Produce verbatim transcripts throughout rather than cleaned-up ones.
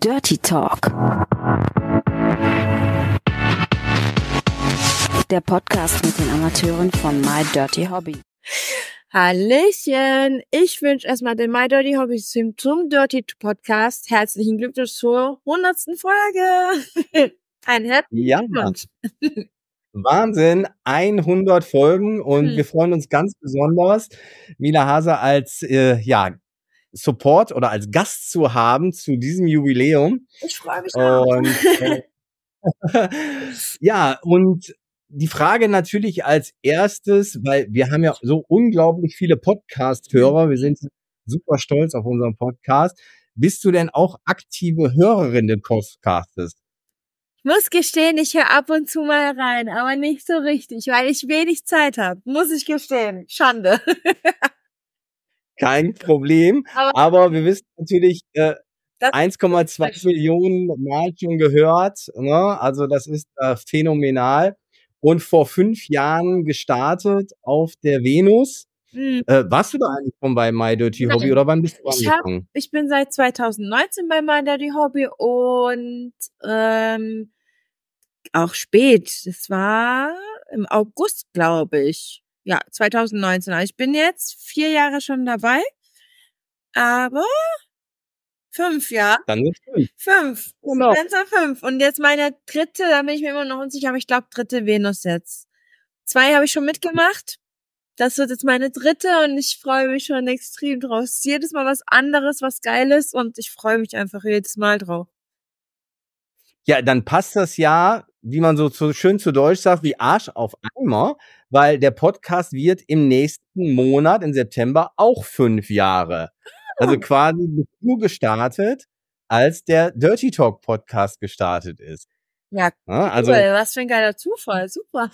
Dirty Talk. Der Podcast mit den Amateuren von My Dirty Hobby. Hallöchen, ich wünsche erstmal den My Dirty Hobby Team zum Dirty Podcast herzlichen Glückwunsch zur hundertsten Folge. Ein herzlichen Glückwunsch. Ja, Wahnsinn, hundert Folgen und Hm. wir freuen uns ganz besonders, Mila Haase als äh, ja, Support oder als Gast zu haben zu diesem Jubiläum. Ich freue mich auch. Und äh, ja, und die Frage natürlich als erstes, weil wir haben ja so unglaublich viele Podcast-Hörer, wir sind super stolz auf unseren Podcast. Bist du denn auch aktive Hörerin des Podcasts? Ich muss gestehen, ich höre ab und zu mal rein, aber nicht so richtig, weil ich wenig Zeit habe. Muss ich gestehen. Schande. Kein Problem, Aber, aber wir wissen natürlich, äh, das eins Komma zwei Millionen Mal schon gehört, ne? Also das ist äh, phänomenal. Und vor fünf Jahren gestartet auf der Venus. Hm. Äh, warst du da eigentlich schon bei My Dirty Nein. Hobby oder wann bist du Ich, hab, angefangen? ich bin seit zweitausendneunzehn bei My Dirty Hobby und ähm, auch spät. Das war im August, glaube ich. Ja, zweitausendneunzehn. Also ich bin jetzt vier Jahre schon dabei, aber fünf, ja. Dann ist fünf. Fünf. Genau. Spencer fünf. Und jetzt meine dritte, da bin ich mir immer noch unsicher, aber ich glaube dritte Venus jetzt. Zwei habe ich schon mitgemacht. Das wird jetzt meine dritte und ich freue mich schon extrem drauf. Es ist jedes Mal was anderes, was Geiles und ich freue mich einfach jedes Mal drauf. Ja, dann passt das ja, wie man so, so schön zu Deutsch sagt, wie Arsch auf Eimer, weil der Podcast wird im nächsten Monat, im September, auch fünf Jahre. Also quasi bist du gestartet, als der Dirty Talk Podcast gestartet ist. Ja, Ja, also cool. Was für ein geiler Zufall. Super.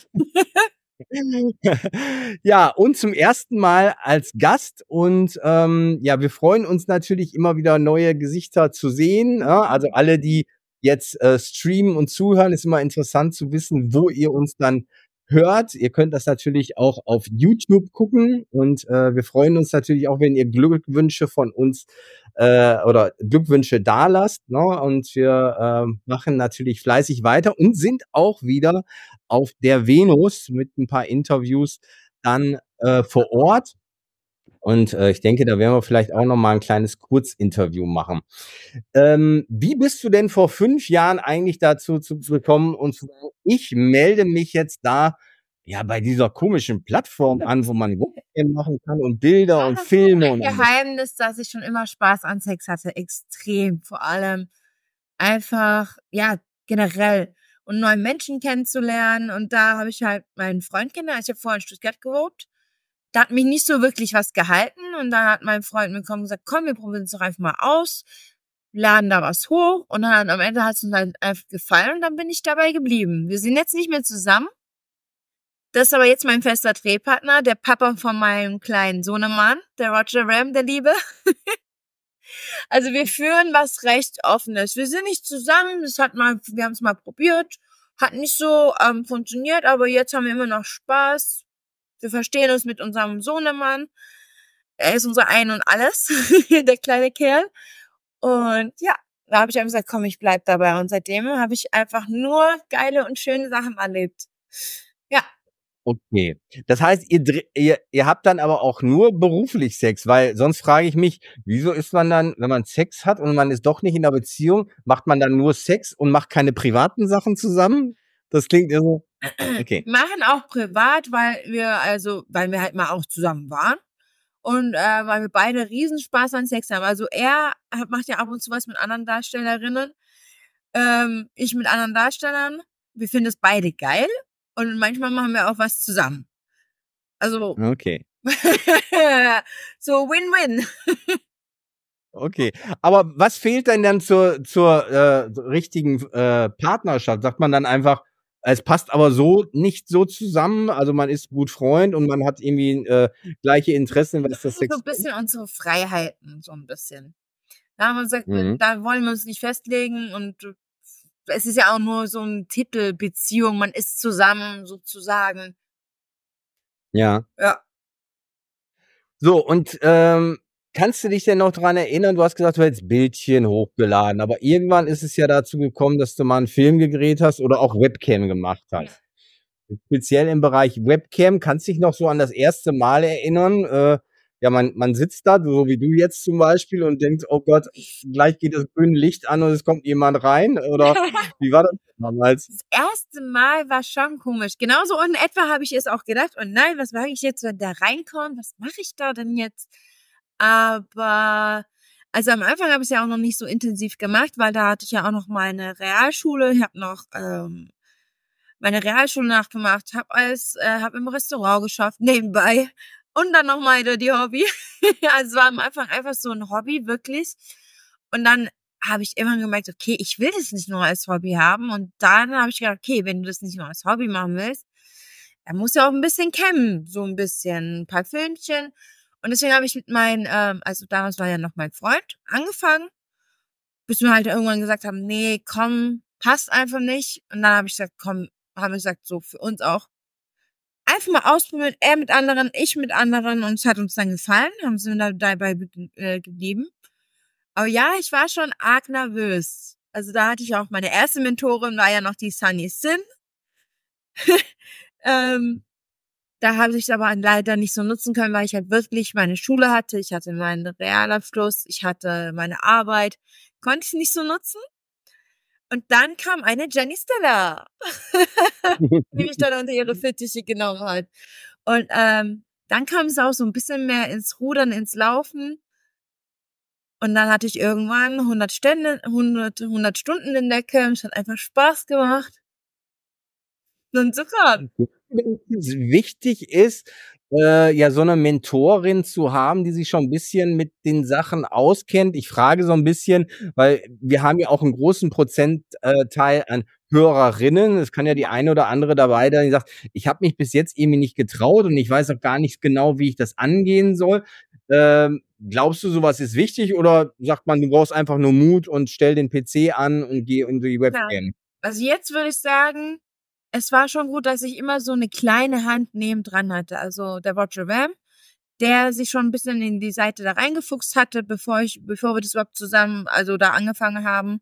ja, und zum ersten Mal als Gast und ähm, ja, wir freuen uns natürlich immer wieder neue Gesichter zu sehen. Ja? Also alle, die jetzt äh, streamen und zuhören, ist immer interessant zu wissen, wo ihr uns dann hört. Ihr könnt das natürlich auch auf YouTube gucken und äh, wir freuen uns natürlich auch, wenn ihr Glückwünsche von uns äh, oder Glückwünsche dalasst. Ne? Und wir äh, machen natürlich fleißig weiter und sind auch wieder auf der Venus mit ein paar Interviews dann äh, vor Ort. Und äh, ich denke, da werden wir vielleicht auch noch mal ein kleines Kurzinterview machen. Ähm, wie bist du denn vor fünf Jahren eigentlich dazu zu gekommen und zu sagen, ich melde mich jetzt da ja bei dieser komischen Plattform an, wo man Webcam machen kann und Bilder und Filme und alles. Geheimnis, dass ich schon immer Spaß an Sex hatte, extrem. Vor allem einfach, ja, generell und neue Menschen kennenzulernen. Und da habe ich halt meinen Freund kennengelernt. Ich habe vorher in Stuttgart gewohnt. Da hat mich nicht so wirklich was gehalten. Und dann hat mein Freund mir gesagt, komm, wir probieren es doch einfach mal aus. Laden da was hoch. Und dann am Ende hat es uns halt einfach gefallen. Und dann bin ich dabei geblieben. Wir sind jetzt nicht mehr zusammen. Das ist aber jetzt mein fester Drehpartner, der Papa von meinem kleinen Sohnemann, der Roger Ram, der Liebe. Also wir führen was recht Offenes. Wir sind nicht zusammen, das hat mal, wir haben es mal probiert, hat nicht so ähm, funktioniert, aber jetzt haben wir immer noch Spaß. Wir verstehen uns mit unserem Sohnemann. Er ist unser Ein und Alles, der kleine Kerl. Und ja, da habe ich einfach gesagt, komm, ich bleib dabei. Und seitdem habe ich einfach nur geile und schöne Sachen erlebt. Ja. Okay. Das heißt, ihr, ihr, ihr habt dann aber auch nur beruflich Sex, weil sonst frage ich mich, wieso ist man dann, wenn man Sex hat und man ist doch nicht in einer Beziehung, macht man dann nur Sex und macht keine privaten Sachen zusammen? Das klingt ja so. Okay. Wir machen auch privat, weil wir also, weil wir halt mal auch zusammen waren und äh, weil wir beide Riesenspaß an Sex haben. Also er macht ja ab und zu was mit anderen Darstellerinnen, ähm, ich mit anderen Darstellern. Wir finden es beide geil. Und manchmal machen wir auch was zusammen. Also. Okay. So Win-Win. Okay. Aber was fehlt denn dann zur, zur äh, richtigen äh, Partnerschaft? Sagt man dann einfach, es passt aber so nicht so zusammen, also man ist gut Freund und man hat irgendwie äh, gleiche Interessen, was das Sex. So ein bisschen unsere Freiheiten, so ein bisschen. Da haben wir gesagt, Mhm. da wollen wir uns nicht festlegen und es ist ja auch nur so ein Titel Beziehung, man ist zusammen sozusagen. Ja. Ja. So, und ähm, kannst du dich denn noch dran erinnern, du hast gesagt, du hättest Bildchen hochgeladen, aber irgendwann ist es ja dazu gekommen, dass du mal 'n Film gedreht hast oder auch Webcam gemacht Ja. hast. Speziell im Bereich Webcam, kannst dich noch so an das erste Mal erinnern? Äh, ja, man man sitzt da, so wie du jetzt zum Beispiel und denkt: „Oh Gott, gleich geht das grüne Licht an und es kommt jemand rein“, oder wie war das damals? Das erste Mal war schon komisch. Genauso in etwa habe ich es auch gedacht: „Oh nein, was mache ich jetzt, wenn der reinkommt? Was mache ich da denn jetzt?“ Aber also, am Anfang habe ich's ja auch noch nicht so intensiv gemacht, weil da hatte ich ja auch noch meine Realschule. Ich habe noch, ähm, meine Realschule nachgemacht, habe als äh, habe im Restaurant geschafft nebenbei und dann noch meine die Hobby. Also, es war am Anfang einfach so 'n Hobby, wirklich. Und dann habe ich irgendwann gemerkt: „Okay, ich will das nicht nur als Hobby haben.“ Und dann habe ich gedacht: „Okay, wenn du das nicht nur als Hobby machen willst, dann musst du auch 'n bisschen cammen, so 'n bisschen, 'n paar Filmchen.“ Und deswegen habe ich mit meinen ähm, also, damals war ja noch mein Freund, angefangen, bis wir halt irgendwann gesagt haben: „Ne, komm, passt einfach nicht.“ Und dann habe ich gesagt: „Komm“, haben wir gesagt, so für uns auch einfach mal ausprobieren, er mit anderen, ich mit anderen und es hat uns dann gefallen, haben sind da dabei äh, geblieben. Aber ja, ich war schon arg nervös. Also, da hatte ich auch meine erste Mentorin war ja noch die Sunny Sin. Ähm, da habe ich's aber leider nicht so nutzen können, weil ich halt wirklich meine Schule hatte, ich hatte meinen Realabschluss, ich hatte meine Arbeit, konnte ich nicht so nutzen. Und dann kam eine Jenny Stella, die mich dann unter ihre Fittiche genommen hat. Und, ähm, dann kam's auch so 'n bisschen mehr ins Rudern, ins Laufen. Und dann hatte ich irgendwann hundert Stände hundert hundert Stunden in der Cam. Es hat einfach Spaß gemacht. Und so kam. Wichtig ist, äh, ja, so 'ne Mentorin zu haben, die sich schon 'n bisschen mit den Sachen auskennt. Ich frage so 'n bisschen, weil wir haben ja auch 'n großen Prozent äh, Teil an Hörerinnen. Es kann ja die eine oder andere dabei sein, die sagt: „Ich habe mich bis jetzt irgendwie nicht getraut und ich weiß auch gar nicht genau, wie ich das angehen soll.“ Ähm, glaubst du, so was ist wichtig oder sagt man, du brauchst einfach nur Mut und stell den P C an und geh in die Ja. Webcam? Also, jetzt würde ich sagen, es war schon gut, dass ich immer so 'ne kleine Hand nebendran hatte. Also, der Roger Ram, der sich schon 'n bisschen in die Seite da reingefuchst hatte, bevor ich bevor wir das überhaupt zusammen also, da angefangen haben.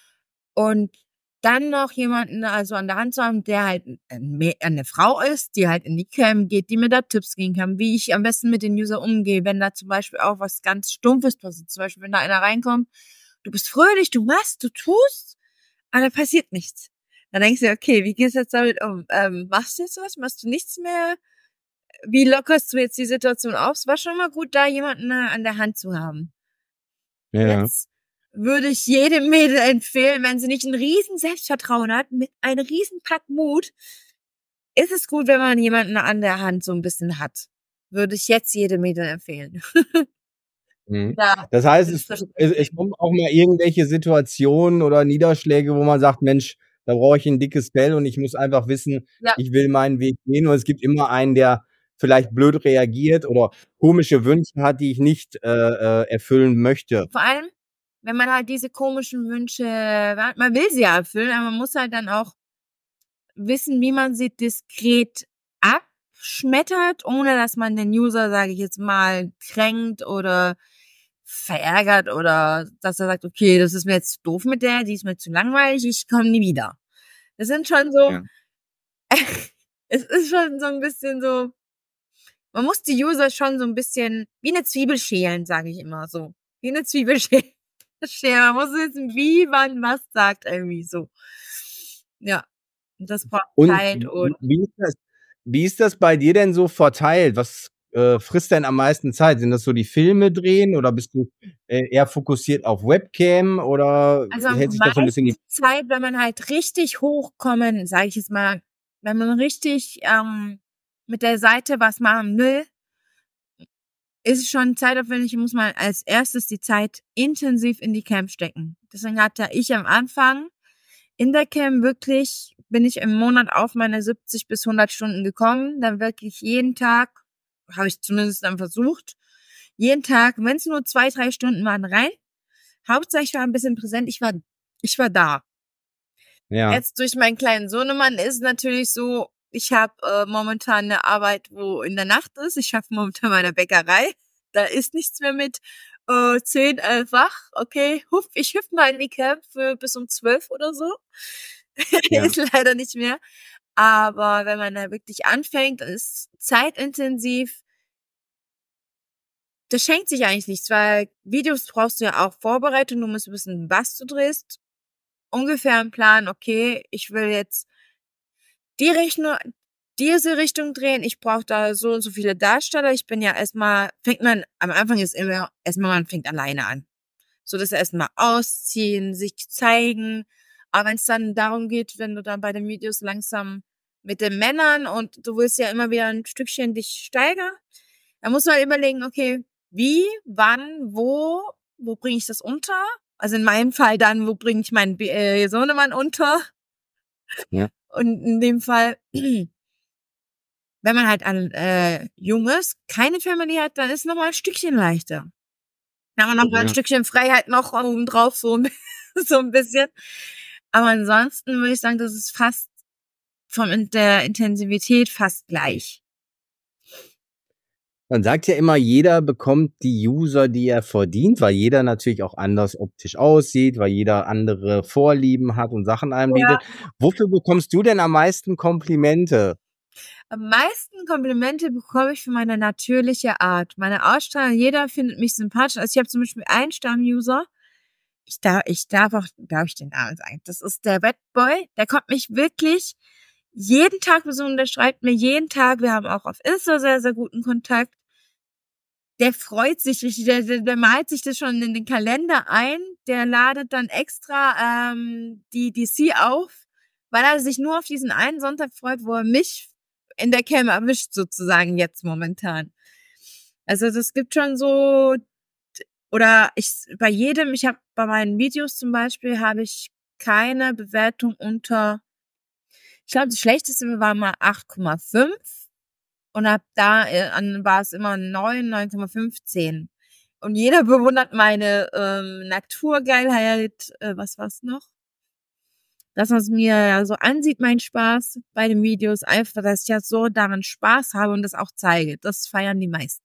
Und dann noch jemanden, also, an der Hand zu haben, der halt 'n me äh, 'ne Frau ist, die halt in die Cam geht, die mir da Tipps geben kann, wie ich am besten mit den User umgehe, wenn da zum Beispiel auch was ganz Stumpfes passiert. Zum Beispiel, wenn da einer reinkommt, du bist fröhlich, du machst, du tust, aber da passiert nichts. Dann denkst du dir: „Okay, wie gehst du jetzt damit um? Ähm, machst du jetzt was? Machst du nichts mehr? Wie lockerst du jetzt die Situation auf?“ Es war schon mal gut, da jemanden, äh, an der Hand zu haben. Ja. Jetzt würde ich jedem Mädel empfehlen, wenn sie nicht 'n riesen Selbstvertrauen hat, mit einem riesen Pack Mut ist es gut, wenn man jemanden an der Hand so 'n bisschen hat. Würde ich jetzt jedem Mädel empfehlen. Mhm. Ja, Das heißt, es Selbstverständlich. es es kommen auch mal irgendwelche Situationen oder Niederschläge, wo man sagt: „Mensch, da brauche ich 'n dickes Fell und ich muss einfach wissen, Ja. ich will meinen Weg gehen.“ Und es gibt immer einen, der vielleicht blöd reagiert oder komische Wünsche hat, die ich nicht, äh, äh, erfüllen möchte. Vor allem, wenn man halt diese komischen Wünsche hat man will sie ja erfüllen, aber man muss halt dann auch wissen, wie man sie diskret abschmettert, ohne dass man den User, sage ich jetzt mal, kränkt oder verärgert oder dass er sagt: „Okay, das ist mir jetzt zu doof mit der, die ist mir zu langweilig, ich komme nie wieder.“ Das sind schon so Ja. es ist schon so 'n bisschen so man muss die User schon so 'n bisschen wie 'ne Zwiebel schälen, sage ich immer so. Wie 'ne Zwiebel schä schälen. Man muss wissen, wie man was sagt irgendwie so. Ja, und das braucht Und Zeit w und wie ist das wie ist das bei dir denn so verteilt? Was, äh, frisst denn am meisten Zeit? Sind das so die Filme drehen oder bist du, äh, eher fokussiert auf Webcam oder Also, am hält sich das so 'n bisschen meisten die Zeit, wenn man halt richtig hochkommen, sage ich jetzt mal wenn man richtig, ähm, mit der Seite was machen will ist es schon zeitaufwendig und muss man als Erstes die Zeit intensiv in die Cam stecken. Deswegen hatte ich am Anfang in der Cam wirklich bin ich im Monat auf meine siebzig bis hundert Stunden gekommen, dann wirklich jeden Tag habe ich zumindest dann versucht, jeden Tag, wenn's nur zwei, drei Stunden waren, rein. Hauptsache ich war 'n bisschen präsent, ich war ich war da. Ja. Jetzt durch meinen kleinen Sohnemann ist es natürlich so, ich habe, äh, momentan 'ne Arbeit, wo in der Nacht ist. Ich schaffe momentan bei 'ner Bäckerei. da ist nichts mehr mit äh, zehn, elf wach, okay, hüpf, ich hüpf mal in die Camp für bis um zwölf oder so. Ja. Ist leider nicht mehr. Aber wenn man da wirklich anfängt, ist zeitintensiv, das schenkt sich eigentlich nichts, weil Videos brauchst du ja auch Vorbereitung, du musst wissen, was du drehst. Ungefähr einen Plan, okay, ich will jetzt die Richtung, diese Richtung drehen, ich brauche da so und so viele Darsteller. Ich bin ja erstmal, fängt man, am Anfang ist immer, erstmal man fängt alleine an. So, dass erstmal ausziehen, sich zeigen. Aber wenn es dann darum geht, wenn du dann bei den Videos langsam mit den Männern und du willst ja immer wieder ein Stückchen dich steigern, dann musst du halt überlegen, okay, wie, wann, wo, wo bringe ich das unter? Also in meinem Fall dann, wo bringe ich meinen äh, Sohnemann unter? Ja. Und in dem Fall, wenn man halt an äh, jung ist, keine Family hat, dann ist es nochmal ein Stückchen leichter. Dann haben wir noch mal ein Ja. Stückchen Freiheit noch oben drauf, so, ein- so ein bisschen. Aber ansonsten würde ich sagen, das ist fast von der Intensivität fast gleich. Man sagt ja immer, jeder bekommt die User, die er verdient, weil jeder natürlich auch anders optisch aussieht, weil jeder andere Vorlieben hat und Sachen anbietet. Wofür bekommst du denn am meisten Komplimente? Am meisten Komplimente bekomme ich für meine natürliche Art. Meine Ausstrahlung, jeder findet mich sympathisch. Also ich habe zum Beispiel einen Stamm-User, ich darf, ich darf auch, darf ich den Namen sagen, das ist der Red Boy, der kommt mich wirklich jeden Tag besuchen, der schreibt mir jeden Tag, wir haben auch auf Insta sehr, sehr guten Kontakt. Der freut sich richtig, der, der, der malt sich das schon in den Kalender ein, der ladet dann extra ähm, die D C auf, weil er sich nur auf diesen einen Sonntag freut, wo er mich in der Cam erwischt, sozusagen jetzt momentan. Also das gibt schon so, oder ich bei jedem, ich habe bei meinen Videos zum Beispiel, habe ich keine Bewertung unter, ich glaube, das schlechteste war mal acht Komma fünf. Und ab da äh, an war es immer neun, neun Komma fünfzehn. Und jeder bewundert meine ähm, Naturgeilheit, äh, was war's noch? Dass man es mir ja so ansieht, mein Spaß bei den Videos, einfach, dass ich ja so daran Spaß habe und das auch zeige. Das feiern die meisten.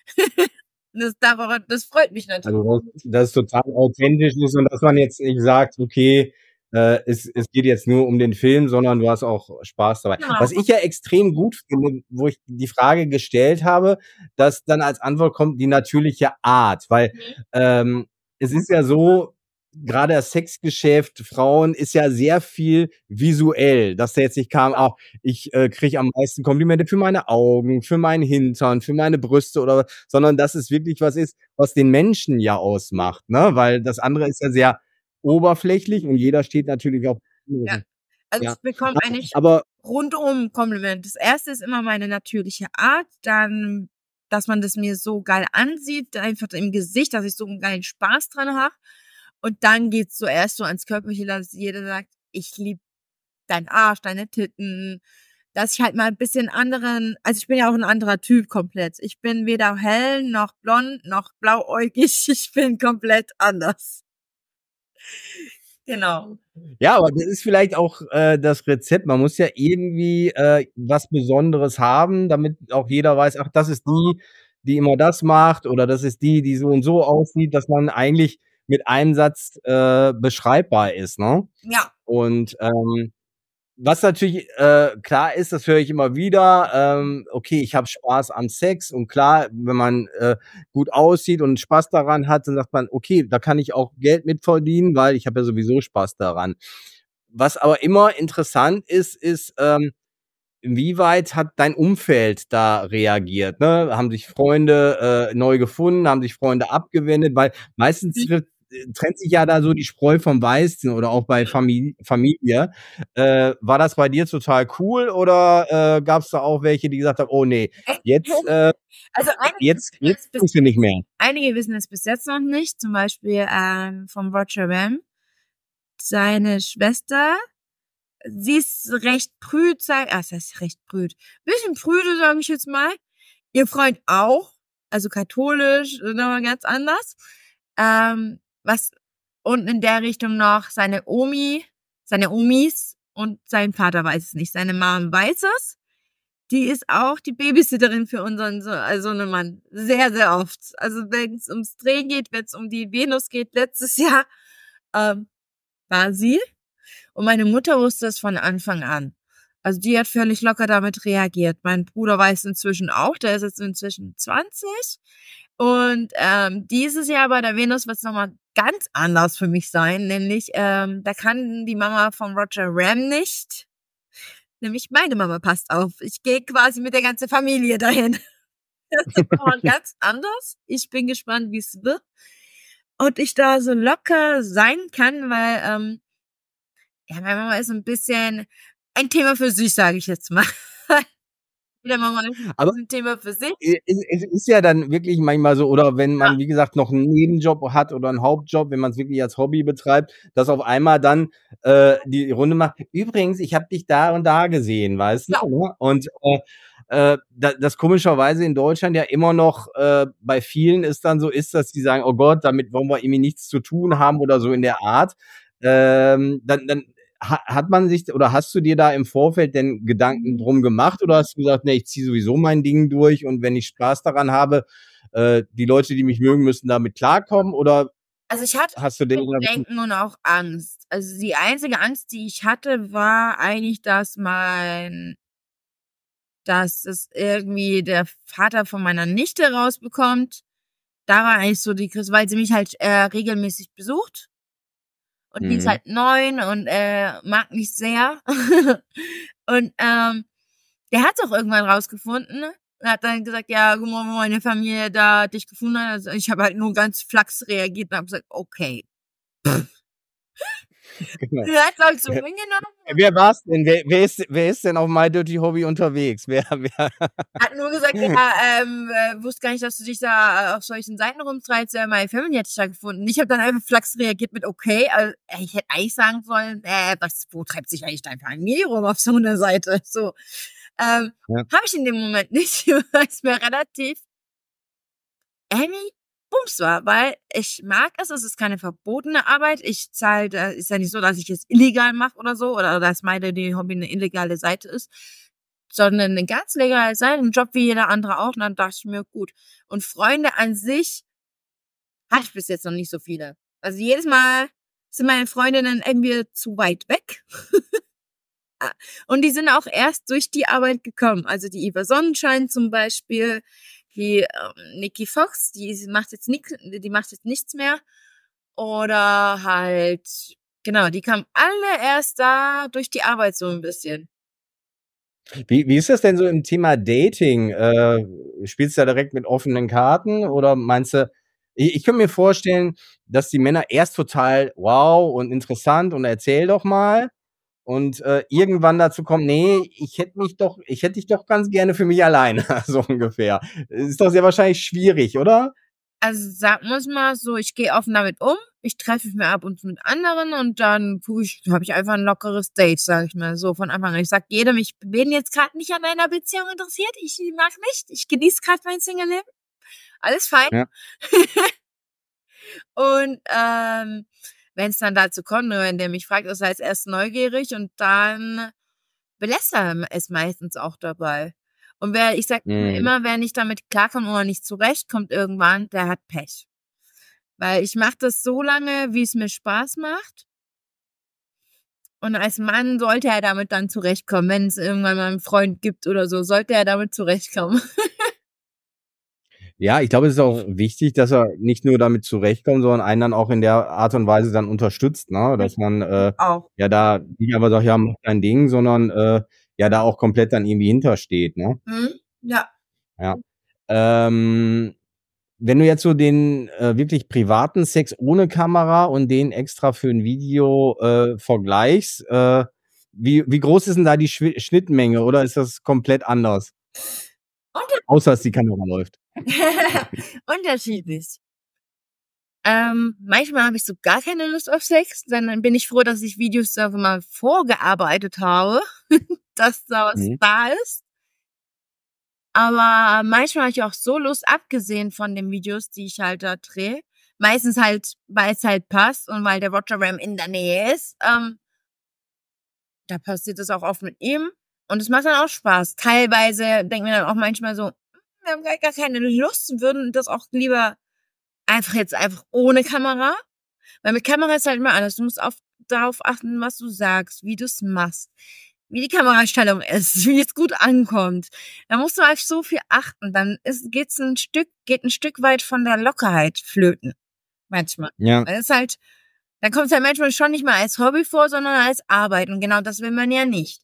das, daran, das freut mich natürlich. Also, dass das total authentisch ist und dass man jetzt nicht sagt, okay, äh, es, es geht jetzt nur um den Film, sondern du hast auch Spaß dabei. Genau. Was ich ja extrem gut finde, wo ich die Frage gestellt habe, dass dann als Antwort kommt die natürliche Art, weil ähm, es ist ja so, gerade das Sexgeschäft, Frauen, ist ja sehr viel visuell, dass da jetzt nicht kam, auch ich äh, kriege am meisten Komplimente für meine Augen, für meinen Hintern, für meine Brüste oder, sondern dass es wirklich was ist, was den Menschen ja ausmacht, ne? Weil das andere ist ja sehr oberflächlich und jeder steht natürlich auf. Ja. Also Ja. ich bekomme eigentlich Aber rundum Kompliment. Das erste ist immer meine natürliche Art, dann, dass man das mir so geil ansieht, einfach im Gesicht, dass ich so einen geilen Spaß dran habe. Und dann geht's so erst so ans Körperliche, dass jeder sagt, ich liebe deinen Arsch, deine Titten, dass ich halt mal ein bisschen anderen, also ich bin ja auch ein anderer Typ komplett. Ich bin weder hell, noch blond, noch blauäugig, ich bin komplett anders. Genau. ja, aber das ist vielleicht auch äh, das Rezept. Man muss ja irgendwie äh, was Besonderes haben, damit auch jeder weiß, ach, das ist die, die immer das macht oder das ist die, die so und so aussieht, dass man eigentlich mit einem Satz äh, beschreibbar ist, ne? Ja. Und ähm, was natürlich äh, klar ist, das höre ich immer wieder, ähm, okay, ich habe Spaß am Sex und klar, wenn man äh, gut aussieht und Spaß daran hat, dann sagt man, okay, da kann ich auch Geld mit verdienen, weil ich habe ja sowieso Spaß daran. Was aber immer interessant ist, ist, ähm, inwieweit hat dein Umfeld da reagiert? Ne? Haben sich Freunde äh, neu gefunden, haben sich Freunde abgewendet, weil meistens trifft, trennt sich ja da so die Spreu vom Weizen oder auch bei Familie. Familie. Äh, war das bei dir total cool oder äh, gab es da auch welche, die gesagt haben, oh nee, jetzt, äh, Also einige, jetzt, jetzt bis, tust du nicht mehr. einige wissen es bis jetzt noch nicht, zum Beispiel ähm, vom Roger Ram. Seine Schwester, sie ist recht prüd, ah, das heißt recht prüd, bisschen prüde, sage ich jetzt mal. Ihr Freund auch, also katholisch, nochmal ganz anders. Ähm, was und in der Richtung noch seine Omi, seine Omis und sein Vater weiß es nicht. Seine Mom weiß es. die ist auch die Babysitterin für unseren so also Sohnemann. Sehr, sehr oft. Also wenn es ums Drehen geht, wenn es um die Venus geht, letztes Jahr ähm, war sie. Und meine Mutter wusste es von Anfang an. Also die hat völlig locker damit reagiert. Mein Bruder weiß inzwischen auch, der ist jetzt inzwischen zwanzig. Und ähm, dieses Jahr bei der Venus wird es nochmal ganz anders für mich sein. Nämlich, ähm, da kann die Mama von Roger Ram nicht. Nämlich meine Mama passt auf. Ich gehe quasi mit der ganzen Familie dahin. Das ist nochmal ganz anders. Ich bin gespannt, wie es wird. Und ich da so locker sein kann, weil ähm, ja, meine Mama ist ein bisschen ein Thema für sich, sage ich jetzt mal. Jede Mama ist Aber ein Thema für sich. es, es ist ja dann wirklich manchmal so, oder wenn man, Ja. wie gesagt, noch einen Nebenjob hat oder einen Hauptjob, wenn man es wirklich als Hobby betreibt, dass auf einmal dann äh, die Runde macht. Übrigens, ich habe dich da und da gesehen, weißt du? Ja. Ne? Und äh, äh, da, das komischerweise in Deutschland ja immer noch äh, bei vielen ist dann so ist, dass die sagen, oh Gott, damit wollen wir irgendwie nichts zu tun haben oder so in der Art. Ähm, dann, dann ha- hat man sich oder hast du dir da im Vorfeld denn Gedanken drum gemacht oder hast du gesagt, nee, ich ziehe sowieso mein Ding durch und wenn ich Spaß daran habe, äh, die Leute, die mich mögen, müssen damit klarkommen oder Also ich hatte hast du den Bedenken und auch Angst. Also die einzige Angst, die ich hatte, war eigentlich, dass mein, dass es irgendwie der Vater von meiner Nichte rausbekommt. Da war eigentlich so die Krise, weil sie mich halt äh, regelmäßig besucht. Und die ist Mhm. halt neun und äh, mag mich sehr. Und ähm, der hat es auch irgendwann rausgefunden. Und hat dann gesagt, ja, guck mal, wo meine Familie da dich gefunden hat. Also ich habe halt nur ganz flachs reagiert und habe gesagt, okay. Genau. Er hat halt so Wer, hingenommen. wer war's denn? Wer, wer, ist, wer ist denn auf My Dirty Hobby unterwegs? Wer, wer? Hat nur gesagt, ja, ähm, äh, wusste gar nicht, dass du dich da äh, auf solchen Seiten rumtreibst. Ja, meine Family hat dich da gefunden. Ich habe dann einfach flachs reagiert mit okay. Also, äh, ich hätte eigentlich sagen sollen, äh, was, wo treibt sich eigentlich deine Familie rum auf so einer Seite? So, ähm, Ja. habe ich in dem Moment nicht, weil es mir relativ irgendwie Bums war, weil ich mag es, es ist keine verbotene Arbeit. Ich zahle, da ist ja nicht so, dass ich es illegal mache oder so, oder dass meine die Hobby eine illegale Seite ist, sondern eine ganz legale Seite, ein Job wie jeder andere auch. Und dann dachte ich mir, gut. Und Freunde an sich hatte ich bis jetzt noch nicht so viele. Also jedes Mal sind meine Freundinnen irgendwie zu weit weg. Und die sind auch erst durch die Arbeit gekommen. Also die Eva Sonnenschein zum Beispiel, die ähm, Nikki Fox, die macht jetzt nix, die macht jetzt nichts mehr. Oder halt, genau, die kamen alle erst da durch die Arbeit so ein bisschen. Wie, wie ist das denn so im Thema Dating? Äh, spielst du da direkt mit offenen Karten oder meinst du, ich, ich könnte mir vorstellen, dass die Männer erst total wow und interessant und erzähl doch mal und äh, irgendwann dazu kommen, nee, ich hätte mich doch, ich hätte dich doch ganz gerne für mich alleine, so ungefähr. Ist doch sehr wahrscheinlich schwierig, oder? Also sag muss mal so, ich gehe offen damit um, ich treffe mich mal ab und zu mit anderen und dann ich, habe ich einfach ein lockeres Date, sag ich mal so von Anfang an. Ich sag jedem, ich bin jetzt gerade nicht an einer Beziehung interessiert, ich mag nicht, ich genieße gerade mein Single-Leben, alles fein. Ja. Und ähm, wenn es dann dazu kommt, nur wenn der mich fragt, ist er als erst neugierig und dann belässt er es meistens auch dabei. Und wer, ich sag mir Mhm. immer, wer nicht damit klarkommt oder nicht zurechtkommt irgendwann, der hat Pech. Weil ich mache das so lange, wie es mir Spaß macht. Und als Mann sollte er damit dann zurechtkommen. Wenn es irgendwann mal einen Freund gibt oder so, sollte er damit zurechtkommen. Ja, ich glaube, es ist auch wichtig, dass er nicht nur damit zurechtkommt, sondern einen dann auch in der Art und Weise dann unterstützt, ne? Dass man äh, Auch. ja da nicht einfach sagt, ja, mach dein Ding, sondern äh, ja da auch komplett dann irgendwie hintersteht, ne? Hm? Ja. Ja. Ähm, wenn du jetzt so den äh, wirklich privaten Sex ohne Kamera und den extra für ein Video äh, vergleichst, äh, wie, wie groß ist denn da die Schwi- Schnittmenge oder ist das komplett anders? Unter Außer dass die Kamera läuft. Unterschiedlich. Ähm, manchmal habe ich so gar keine Lust auf Sex, dann bin ich froh, dass ich Videos da mal vorgearbeitet habe, dass da was Mhm. da ist. Aber manchmal habe ich auch so Lust, abgesehen von den Videos, die ich halt da drehe. Meistens halt, weil es halt passt und weil der Roger Ram in der Nähe ist. Ähm, da passiert es auch oft mit ihm. Und es macht dann auch Spaß. Teilweise denken wir dann auch manchmal so, wir haben gar, gar keine Lust, würden das auch lieber einfach jetzt einfach ohne Kamera. Weil mit Kamera ist halt immer anders. Du musst auf, darauf achten, was du sagst, wie du es machst, wie die Kamerastellung ist, wie es gut ankommt. Da musst du auf so viel achten. Dann ist, geht's ein Stück, geht ein Stück weit von der Lockerheit flöten. Manchmal. Ja. Weil es halt, dann kommt es halt manchmal schon nicht mehr als Hobby vor, sondern als Arbeit. Und genau das will man ja nicht.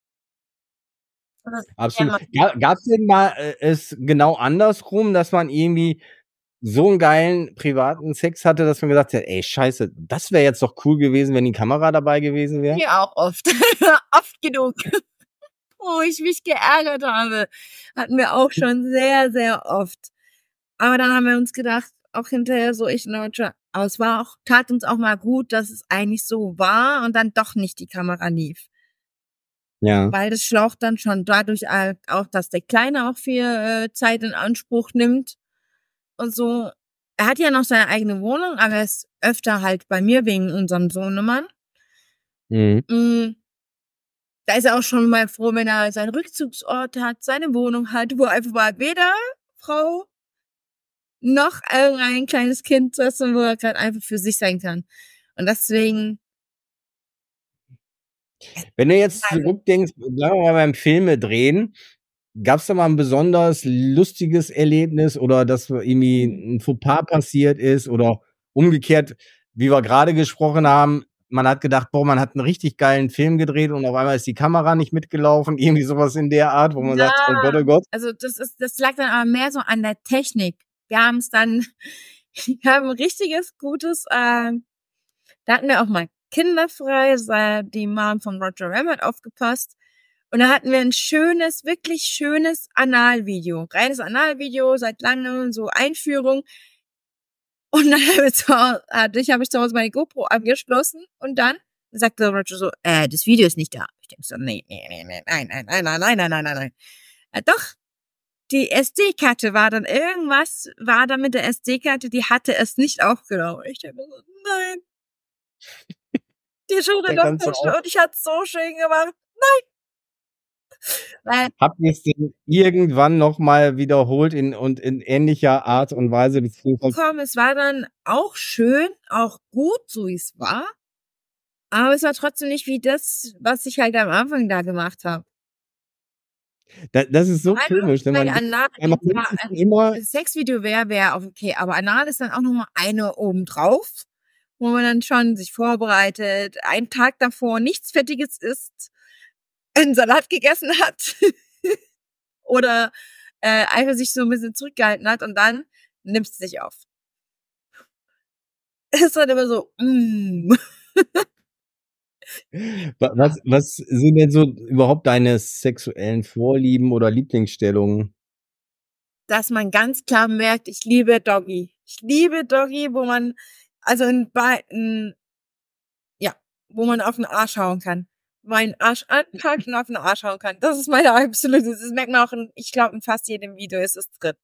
Absolut. Ja, gab es denn mal äh, es genau andersrum, dass man irgendwie so einen geilen privaten Sex hatte, dass man gesagt hat, ey, scheiße, das wäre jetzt doch cool gewesen, wenn die Kamera dabei gewesen wäre? Hier auch oft. Oft genug. Wo ich mich geärgert habe. Hatten wir auch schon sehr, sehr oft. Aber dann haben wir uns gedacht, auch hinterher so, ich und Roger, aber es war auch, tat uns auch mal gut, dass es eigentlich so war und dann doch nicht die Kamera lief. Ja. Weil das schlaucht dann schon dadurch auch, dass der Kleine auch viel äh, Zeit in Anspruch nimmt und so. Er hat ja noch seine eigene Wohnung, aber er ist öfter halt bei mir wegen unserem Sohnemann. Mhm. Mm, da ist er auch schon mal froh, wenn er seinen Rückzugsort hat, seine Wohnung hat, wo einfach mal weder Frau noch ein kleines Kind ist und wo er gerade einfach für sich sein kann. Und deswegen. Wenn du jetzt zurückdenkst, bleiben wir mal beim Filme drehen, gab es da mal ein besonders lustiges Erlebnis oder dass irgendwie ein Fauxpas passiert ist oder umgekehrt, wie wir gerade gesprochen haben, man hat gedacht, boah, man hat einen richtig geilen Film gedreht und auf einmal ist die Kamera nicht mitgelaufen, irgendwie sowas in der Art, wo man ja, sagt, oh Gott, oh Gott. Also das ist, das lag dann aber mehr so an der Technik. Wir haben es dann, wir haben ein richtiges, gutes, äh, da hatten wir auch mal kinderfrei, die Mom von Roger Rabbit aufgepasst. Und da hatten wir ein schönes, wirklich schönes Analvideo. Reines Analvideo, seit langem, so Einführung. Und dann habe ich, zu Hause, ich, hab ich zu Hause meine GoPro angeschlossen und dann sagte Roger so, äh, das Video ist nicht da. Ich denke so, nee, nee, nee, nee, nein, nein, nein, nein, nein, nein, nein, nein, nein. Ja, doch, die S D-Karte war dann, irgendwas war da mit der S D-Karte, die hatte es nicht aufgenommen. Ich dachte so, nein. Die Schule doch nicht. Und ich hatte es so schön gemacht. Nein. Weil, habt ihr es denn irgendwann nochmal wiederholt in, und in ähnlicher Art und Weise? Komm, es war dann auch schön, auch gut, so wie es war. Aber es war trotzdem nicht wie das, was ich halt am Anfang da gemacht habe. Das, das ist so Einmal, komisch. Wenn man, Anal, man immer das Sexvideo wäre wär auch okay, aber Anal ist dann auch nochmal eine obendrauf, wo man dann schon sich vorbereitet, einen Tag davor nichts Fettiges isst, einen Salat gegessen hat oder äh, einfach sich so ein bisschen zurückgehalten hat und dann nimmst du sich auf. Es ist dann immer so, mm. Was, was sind denn so überhaupt deine sexuellen Vorlieben oder Lieblingsstellungen? Dass man ganz klar merkt, ich liebe Doggy. Ich liebe Doggy, wo man, also in beiden, ja, wo man auf den Arsch schauen kann. Meinen Arsch anpackt und auf den Arsch schauen kann. Das ist meine absolute, das merkt man auch in, ich glaube, in fast jedem Video ist es drin.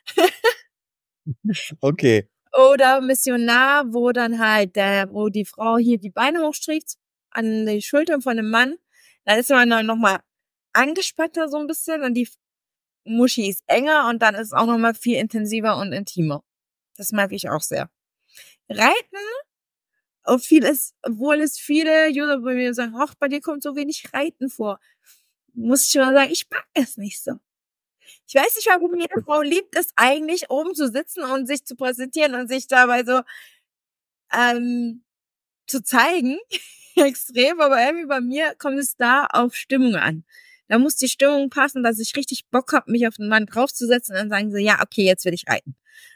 Okay. Oder Missionar, wo dann halt der, wo die Frau hier die Beine hochstreckt an die Schultern von dem Mann. Dann ist man dann nochmal angespannter so ein bisschen und die Muschi ist enger und dann ist es auch nochmal viel intensiver und intimer. Das mag ich auch sehr. Reiten, und viel ist, obwohl es viele User bei mir sagen, ach, bei dir kommt so wenig Reiten vor. Muss ich mal sagen, ich mag es nicht so. Ich weiß nicht, warum jede Frau liebt es eigentlich, oben zu sitzen und sich zu präsentieren und sich dabei so ähm, zu zeigen. Extrem, aber irgendwie bei mir kommt es da auf Stimmung an. Da muss die Stimmung passen, dass ich richtig Bock habe, mich auf den Mann draufzusetzen und dann sagen sie, ja, okay, jetzt will ich reiten.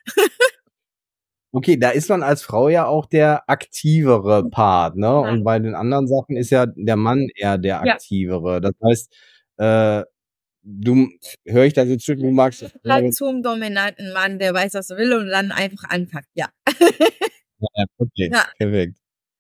Okay, da ist man als Frau ja auch der aktivere Part, ne? Ja. Und bei den anderen Sachen ist ja der Mann eher der aktivere. Ja. Das heißt, äh, du, höre ich da so zu, du magst... Halt zum dominanten Mann, der weiß, was er will und dann einfach anpackt, ja. Ja, okay, ja. Perfekt.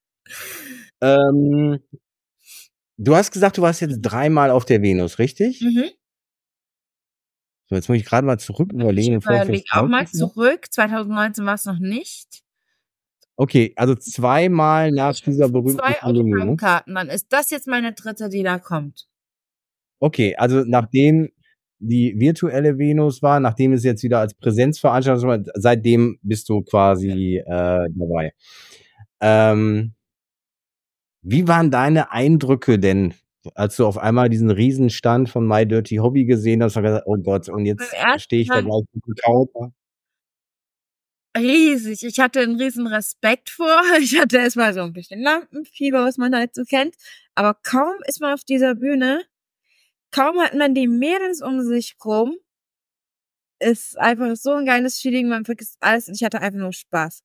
Ähm, du hast gesagt, du warst jetzt dreimal auf der Venus, richtig? Mhm. So, jetzt muss ich gerade mal zurück überlegen. Ich überlege auch mal zurück. zwanzig neunzehn war es noch nicht. Okay, also zweimal nach dieser berühmten Zwei Autogrammkarten. Dann ist das jetzt meine dritte, die da kommt. Okay, also nachdem die virtuelle Venus war, nachdem es jetzt wieder als Präsenzveranstaltung war, seitdem bist du quasi, äh, dabei. Ähm wie waren deine Eindrücke denn, als du auf einmal diesen Riesenstand von My Dirty Hobby gesehen hast und gesagt: „Oh Gott, und Beim jetzt stehe ersten ich da Mal gleich mit dem Counter?“ Riesig. Ich hatte 'n riesen Respekt vor. Ich hatte erst mal so 'n bisschen Lampenfieber, was man halt so kennt. Aber kaum ist man auf dieser Bühne, kaum hat man die Mädels um sich rum ist einfach so 'n geiles Feeling, man vergisst alles und ich hatte einfach nur Spaß.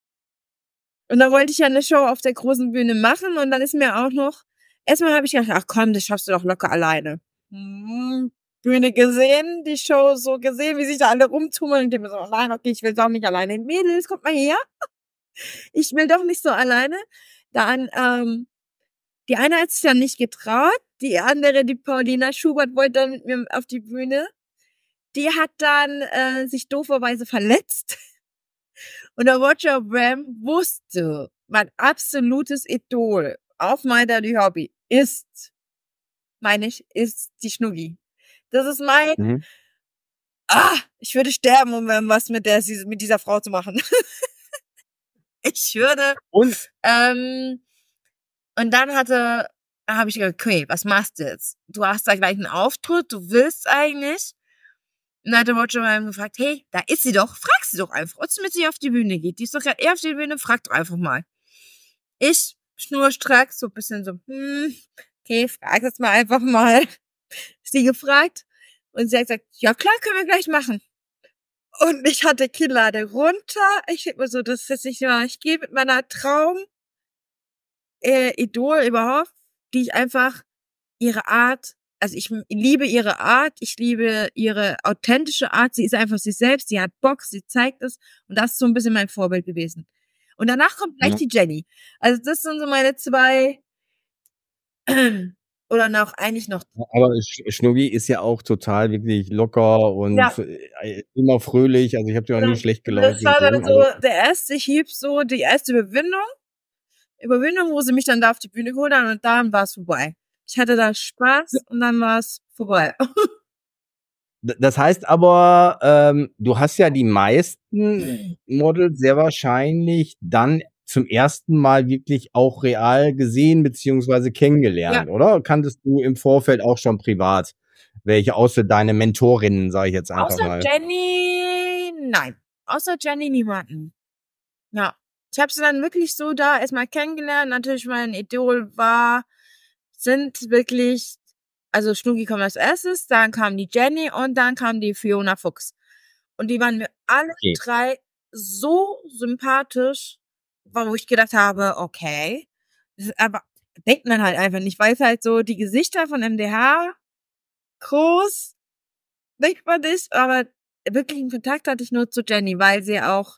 Und dann wollte ich ja 'ne Show auf der großen Bühne machen und dann ist mir auch noch erst mal habe ich gedacht: „Ach komm, das schaffst du doch locker alleine.“ Mhm, Bühne gesehen, die Show so gesehen, wie sich da alle rumtummeln und denke mir so: „Nein, okay, ich will doch nicht alleine. Mädels, kommt mal her. Ich will doch nicht so alleine.“ Dann, ähm, die eine hat sich dann nicht getraut, die andere, die Paulina Schubert, wollte dann mit mir auf die Bühne. Die hat dann, äh, sich dooferweise verletzt. Und der Roger Bram wusste, mein absolutes Idol auf My Dirty Hobby ist meine ich, ist die Schnuggi. Das ist mein Mhm. ah, ich würde sterben, um um was mit der mit dieser Frau zu machen. Ich würde Und ähm, und dann hatte habe ich gedacht: „Okay, was machst du jetzt? Du hast da gleich 'n Auftritt, du willst eigentlich.“ Und dann hat der Roger Bram gefragt: „Hey, da ist sie doch, frag sie doch einfach, ob's mit ihr auf die Bühne geht. Die ist doch grad eh auf die Bühne, frag doch einfach mal.“ Ich schnurstracks, so bisschen so: „Hm, okay, frag jetzt mal einfach mal.“ Sie gefragt und sie hat gesagt: „Ja klar, können wir gleich machen.“ Und ich hatte Kinnlade runter. Ich denke mir so, das ist jetzt nicht wahr. Ich gehe mit meiner Traum äh, Idol überhaupt, die ich einfach ihre Art also, ich m liebe ihre Art, ich liebe ihre authentische Art. Sie ist einfach sie selbst, sie hat Bock, sie zeigt es und das ist so 'n bisschen mein Vorbild gewesen. Und danach kommt gleich Mhm. die Jenny. Also, das sind so meine zwei oder noch eigentlich noch Aber Sch Schnuggi ist ja auch total wirklich locker und, Ja. äh, immer fröhlich. Also, ich habe die noch nie schlecht gelaunt Das war dann gesehen, also so der erste Hieb, so die erste Überwindung Überwindung, wo sie mich dann da auf die Bühne geholt haben und dann war's vorbei. Ich hatte da Ja. Spaß und dann war's vorbei. D das heißt aber, ähm, du hast ja die meisten Models sehr wahrscheinlich dann zum ersten Mal wirklich auch real gesehen beziehungsweise Ja. kennengelernt, oder? Kanntest du im Vorfeld auch schon privat welche, außer deine Mentorinnen, sage ich jetzt einfach Außer mal? Jenny, nein. Außer Jenny niemanden. Ja. Ich habe sie dann wirklich so da erst mal kennengelernt. Natürlich mein Idol war sind wirklich also, Schnuggi kommt als Erstes, dann kam die Jenny und dann kam die Fiona Fuchs. Und die waren mir alle Okay. drei so sympathisch, wo ich gedacht habe: „Okay.“ Das ist aber denkt man halt einfach nicht, weil's halt so die Gesichter von MDH groß, denkt man nicht, aber wirklichen Kontakt hatte ich nur zu Jenny, weil sie auch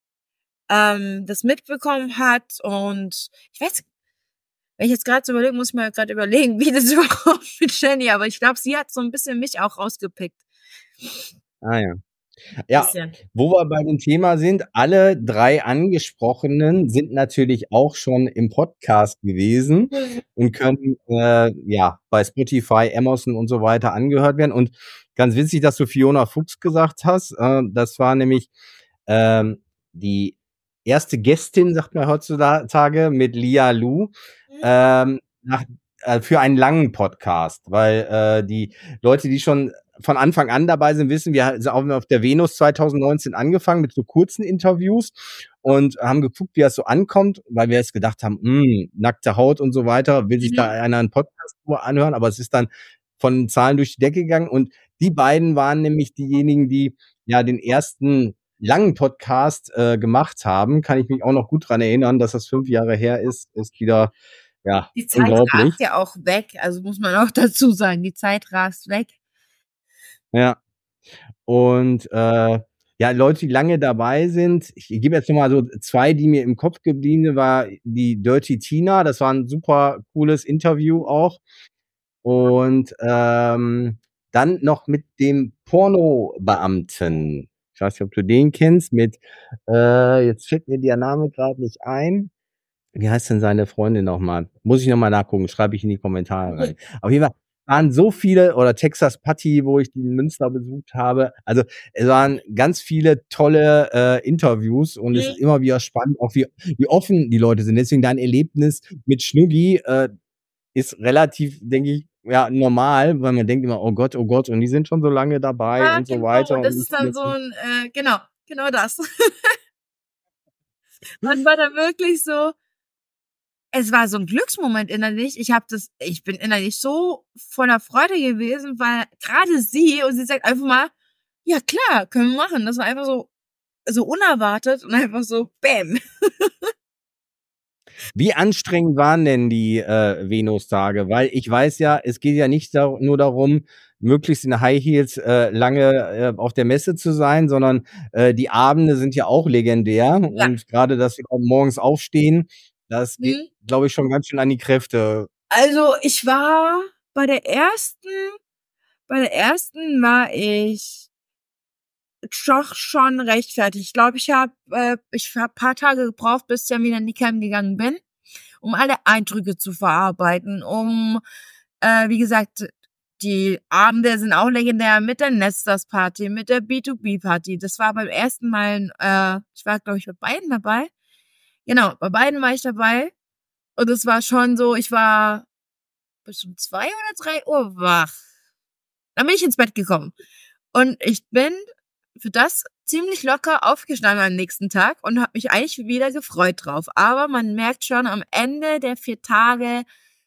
ähm, das mitbekommen hat und ich weiß wenn ich jetzt grad so überlege, muss ich mal grad überlegen, wie das überhaupt mit Jenny aber ich glaube, sie hat so 'n bisschen mich auch rausgepickt. Ah ja. Ja, Bisschen. wo wir bei dem Thema sind, alle drei Angesprochenen sind natürlich auch schon im Podcast gewesen und können, äh, ja, bei Spotify, Amazon und so weiter angehört werden. Und ganz witzig, dass du Fiona Fuchs gesagt hast. Äh, das war nämlich, ähm, die erste Gästin, sagt man heutzuda tage, mit Lia Lu, Mhm. ähm, nach äh, für einen langen Podcast, weil, äh, die Leute, die schon von Anfang an dabei sind, wissen, wir ha haben auf der Venus zweitausendneunzehn angefangen mit so kurzen Interviews und haben geguckt, wie das so ankommt, weil wir erst gedacht haben: „Hm, nackte Haut und so weiter, will sich da Mhm. einer 'n Podcast nur anhören?“ Aber es ist dann von den Zahlen durch die Decke gegangen und die beiden waren nämlich diejenigen, die, ja, den ersten langen Podcast, äh, gemacht haben. Kann ich mich auch noch gut dran erinnern, dass das fünf Jahre her ist, ist wieder, ja, Die Zeit unglaublich. rast ja auch weg, also, muss man auch dazu sagen, die Zeit rast weg. Ja. Und, äh, ja, Leute, die lange dabei sind ich gebe jetzt noch mal so zwei, die mir im Kopf geblieben sind, war die Dirty Tina. Das war 'n super cooles Interview auch. Und, ähm, dann noch mit dem Pornobeamten. Ich weiß nicht, ob du den kennst mit äh, jetzt fällt mir der Name grad nicht ein. Wie heißt denn seine Freundin noch mal? Muss ich noch mal nachgucken, schreibe ich in die Kommentare rein. Auf jeden Fall waren so viele oder Texas Patti, wo ich die in Münster besucht habe. Also, es waren ganz viele tolle, äh, Interviews und es ist Mhm. immer wieder spannend, auch wie wie offen die Leute sind. Deswegen dein Erlebnis mit Schnuggi, äh, ist relativ, denke ich, ja, normal, weil man denkt immer: „Oh Gott, oh Gott, und die sind schon so lange dabei“ Ja, und so genau. weiter Und das und ist dann so 'n äh, genau, genau das. Man war da wirklich so es war so 'n Glücksmoment innerlich. Ich habe das ich bin innerlich so voller Freude gewesen, weil grade sie und sie sagt einfach mal: „Ja klar, können wir machen.“ Das war einfach so so unerwartet und einfach so bäm. Wie anstrengend waren denn die, äh, Venus-Tage? Weil ich weiß ja, es geht ja nicht da nur darum, möglichst in High Heels, äh, lange, äh, auf der Messe zu sein, sondern, äh, die Abende sind ja auch legendär Ja. und grade das morgens aufstehen, das geht, Mhm. glaube ich, schon ganz schön an die Kräfte. Also, ich war bei der ersten bei der ersten war ich doch schon recht fertig. Ich glaube, ich habe äh, ich habe paar Tage gebraucht, bis ich dann wieder in die Cam gegangen bin, um alle Eindrücke zu verarbeiten, um äh, wie gesagt, die Abende sind auch legendär mit der Nesters Party, mit der B zwei B Party. Das war beim ersten Mal äh, ich war, glaube ich, bei beiden dabei. Genau, bei beiden war ich dabei und es war schon so, ich war bis um zwei oder drei Uhr wach. Dann bin ich ins Bett gekommen und ich bin für das ziemlich locker aufgestanden am nächsten Tag und habe mich eigentlich wieder gefreut drauf. Aber man merkt schon, am Ende der vier Tage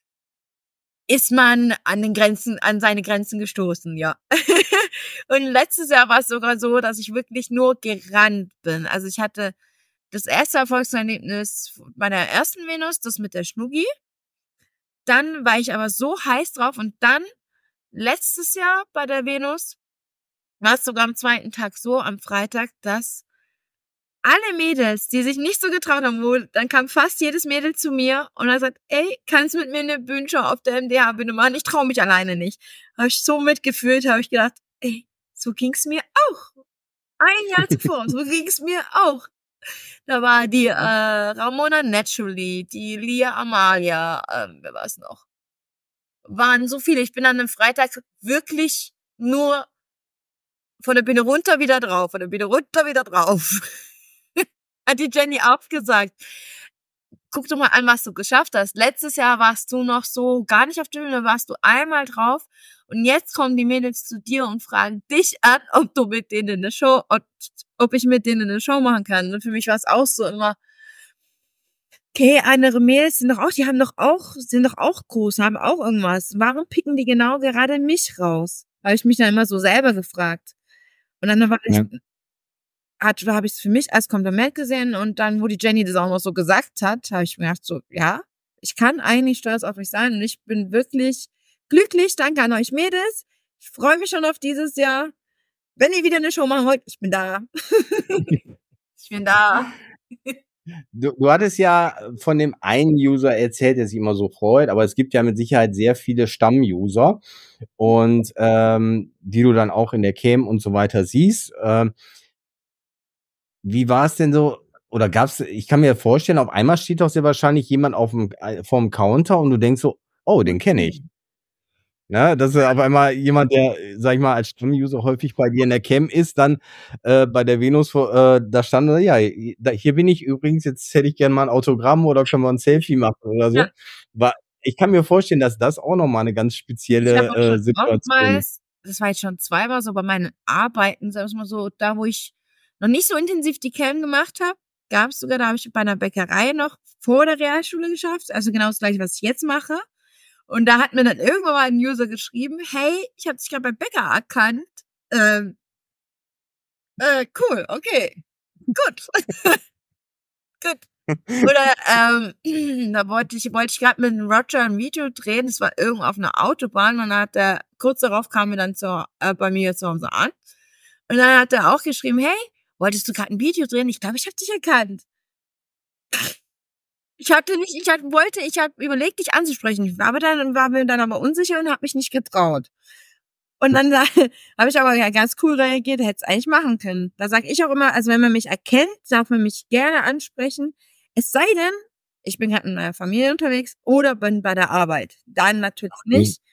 ist man an den Grenzen an seine Grenzen gestoßen, ja. Und letztes Jahr war es sogar so, dass ich wirklich nur gerannt bin. Also, ich hatte das erste Erfolgserlebnis bei der ersten Venus, das mit der Schnuggi. Dann war ich aber so heiß drauf und dann letztes Jahr bei der Venus war es sogar am zweiten Tag so, am Freitag, dass alle Mädels, die sich nicht so getraut haben, wo dann kam fast jedes Mädel zu mir und hat gesagt: „Ey, kannst du mit mir 'ne Bühnenshow auf der M D H-Bühne machen? Ich traue mich alleine nicht.“ Habe ich so mitgefühlt, habe ich gedacht: „Ey, so ging's mir auch. Ein Jahr zuvor, so ging's mir auch.“ Da war die, äh, Ramona Naturally, die Lia Amalia, ähm, wer war's noch? Waren so viele. Ich bin an 'nem Freitag wirklich nur von der Bühne runter, wieder drauf, von der Bühne runter, wieder drauf. Hat die Jenny auch gesagt. Guck doch mal an, was du geschafft hast. Letztes Jahr warst du noch so gar nicht auf der Bühne, warst du einmal drauf und jetzt kommen die Mädels zu dir und fragen dich an, ob du mit denen 'ne Show ob ob ich mit denen 'ne Show machen kann. Und für mich war's auch so immer okay, andere Mädels sind doch auch die haben doch auch sind doch auch groß, haben auch irgendwas. Warum picken die genau gerade mich raus? Habe ich mich dann immer so selber gefragt. Und dann war ich Ja. hat habe ich's für mich als Kompliment gesehen und dann, wo die Jenny das auch noch so gesagt hat, habe ich mir gedacht so: „Ja, ich kann eigentlich stolz auf mich sein und ich bin wirklich glücklich. Danke an euch Mädels. Ich freue mich schon auf dieses Jahr. Wenn ihr wieder 'ne Show machen wollt, ich bin da.“ Ich bin da. Du du hattest ja von dem einen User erzählt, der sich immer so freut, aber es gibt ja mit Sicherheit sehr viele Stamm-User und, ähm, die du dann auch in der Cam und so weiter siehst. Ähm wie war's denn so oder gab's ich kann mir vorstellen, auf einmal steht doch sehr wahrscheinlich jemand auf'm ei vorm Counter und du denkst so: „Oh, den kenne ich.“ Ne, dass auf einmal jemand, der, sage ich mal, als Stamm-User häufig bei dir in der Cam ist, dann, äh, bei der Venus vor äh, da stand: „Ja, da hier bin ich übrigens, jetzt hätte ich gern mal 'n Autogramm oder können wir 'n Selfie machen“ oder so. Ja. War ich kann mir vorstellen, dass das auch noch mal 'ne ganz Ich habe spezielle, auch schon äh, Situation oftmals das war jetzt schon zweimal so bei meinen Arbeiten, sagen wir's mal so, da wo ich noch nicht so intensiv die Cam gemacht habe, gab's sogar da habe ich bei 'ner Bäckerei noch vor der Realschule geschafft, also genau das Gleiche, was ich jetzt mache. Und da hat mir dann irgendwann mal 'n User geschrieben: „Hey, ich habe dich grad beim Bäcker erkannt.“ Ähm Äh, cool, okay. Gut. Gut. Oder, ähm, da wollte ich wollte ich grad mit 'm Roger 'n Video drehen, das war irgendwo auf 'ner Autobahn und dann hat er kurz darauf kamen wir dann zur äh, bei mir zu Hause an. Und dann hat er auch geschrieben: „Hey, wolltest du grad 'n Video drehen? Ich glaube, ich habe dich erkannt.“ Ich hatte nicht ich hatte wollte ich habe überlegt, dich anzusprechen. Ich war aber dann war mir dann aber unsicher und habe mich nicht getraut. Und dann da habe ich aber ja ganz cool reagiert, hätte es eigentlich machen können. Da sage ich auch immer, also wenn man mich erkennt, darf man mich gerne ansprechen. Es sei denn, ich bin grad in meiner Familie unterwegs oder bin bei der Arbeit. Dann natürlich Mhm. nicht.